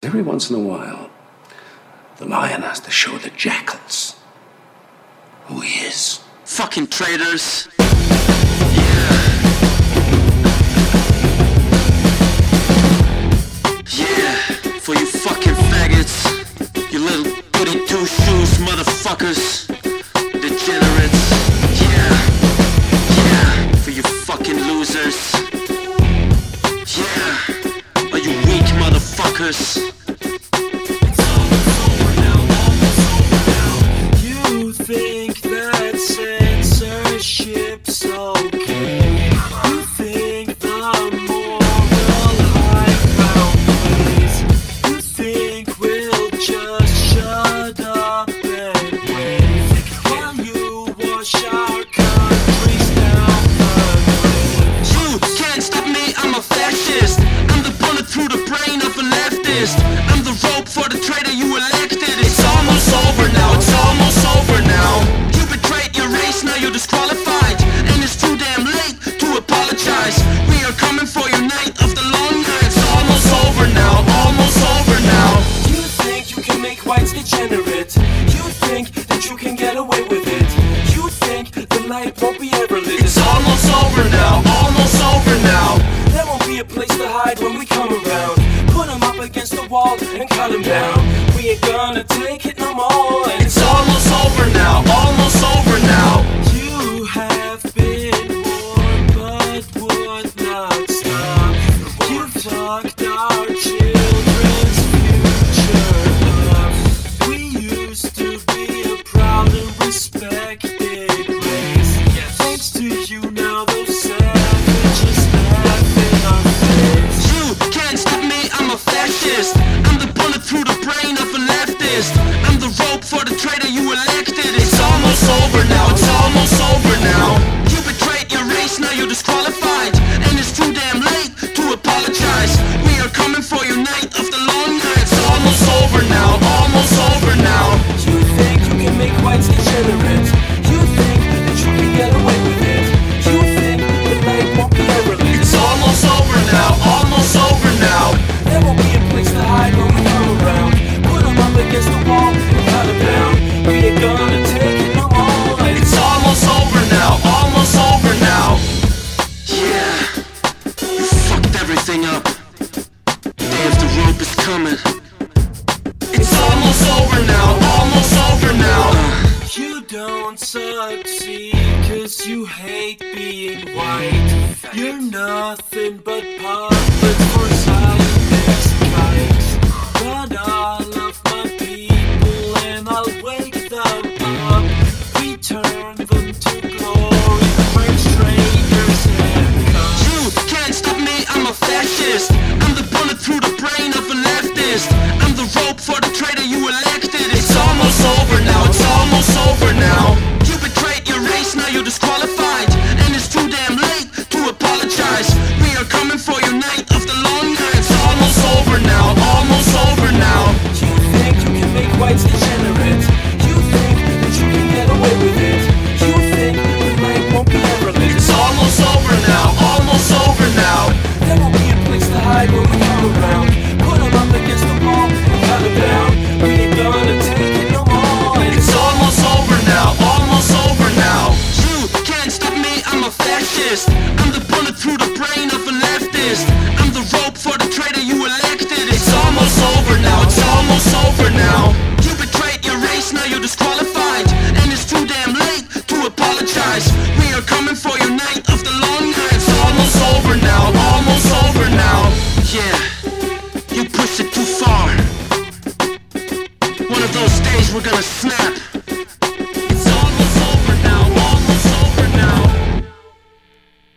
Every once in a while, the lion has to show the jackals who he is. Fucking traitors. Yeah, for you fucking faggots, you little goody two-shoes motherfuckers, degenerates. Yeah, for you fucking losers. Yeah, are you weak motherfuckers? You think that censorship's okay? You think the moral high ground plays? You think we'll just shut up and wait while you wash our countries down the drain? You can't stop me, I'm a fascist. I'm the bullet through the brain of a leftist. I'm the rope for the traitor you elected. It's almost over now, it's almost over now. You betrayed your race, now you're disqualified. And it's too damn late to apologize. We are coming for your night of the long night. It's almost over now, almost over now. You think you can make whites degenerate? You think that you can get away with it? You think the light won't be ever lit? It's almost over now, almost over now. There won't be a place to hide when we come around. Put them up against the wall and cut them down. We ain't gonna take it no more. And It's almost over now, almost over now. you have been warned but would not stop. You fucked our children's future up. We used to be a proud and respected race. Thanks to you now those savages laugh in our face. You can't stop me, I'm a fascist. I'm the bullet through the brain of a leftist. I'm the rope for the traitor you elected. It's almost over now, it's almost over now. You betrayed your race, now you're disqualified. And it's too damn late to apologize. We are coming for your night of the long night. It's almost over now, almost over now. You think you can make whites degenerate? You think that you can get away with it? You think the light won't be ever lit? It's almost over now, almost over now. There won't be a place to hide when we come around. Put them up against the wall and cut them down. We ain't gonna take it no more. And It's almost over now, almost over now. Yeah, you fucked everything up. Day of the rope is coming. It's almost over now, almost over now. you don't succeed 'cause you hate being white. You're nothing but puppets for Zionist kites. But I'll love my people and I'll wake them up. Return them to glory, French traitors and cups. You can't stop me, I'm a fascist. I'm the bullet through the brain of a leftist. I'm the rope for the traitor you elected. It's almost over now, it's almost over now. You betrayed your race, now you're disqualified. And it's too damn late to apologize. We are coming for your night of the long night. It's almost over now, almost over now. You think you can make whites degenerate? You think that you can get away with it? You think the light won't be ever lit? It's almost over now, almost over now. There won't be a place to hide when we come around. Put them up against the wall and cut them down. We ain't gonna take it no more. And It's almost over now, almost over now. You can't stop me, I'm a fascist. I'm the bullet through the brain of a leftist. I'm the rope for the traitor you elected. It's almost over now, it's almost over now. You betrayed your race, now you're disqualified. And it's too damn late to apologize. We are coming for your night of the long night. It's almost over now, almost over now. Yeah, you pushed it too far. One of those days we're gonna snap.